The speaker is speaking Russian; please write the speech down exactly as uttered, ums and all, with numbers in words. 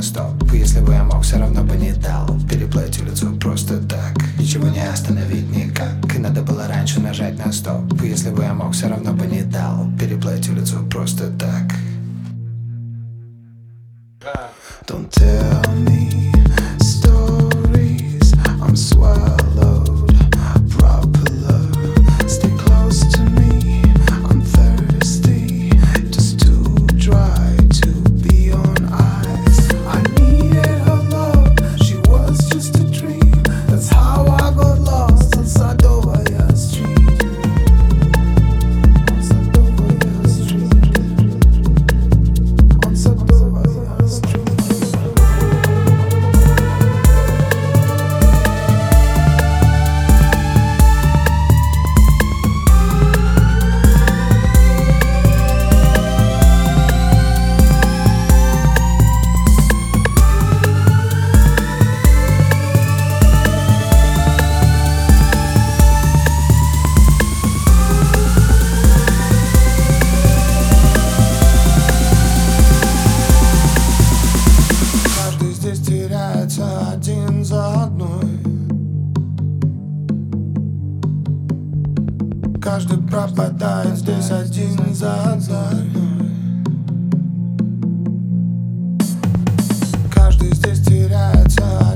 стоп. Если бы я мог, все равно бы не дал переплыть улицу просто так. Ничего не остановить никак. И надо было раньше нажать на стоп. Если бы я мог, все равно бы не дал переплыть улицу просто так. Don't tell me stories, I'm swallowed propeller. Stay close to me, I'm thirsty, just too dry to be on ice. I needed her love, she was just a dream. That's how I got lost on Sadovaya Street. On Sadovaya Street. On Sadovaya Street. Теряется один за одной. Каждый пропадает здесь один за одной. Каждый здесь теряется.